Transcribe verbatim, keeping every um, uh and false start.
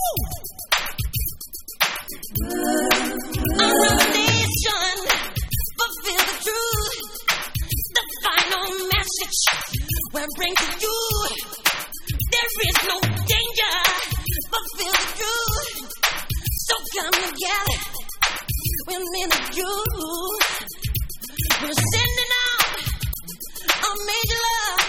A revelation, fulfill the truth. The final message will bring to you. There is no danger, fulfill the truth. So come together, we're in the truth. We're sending out a major love.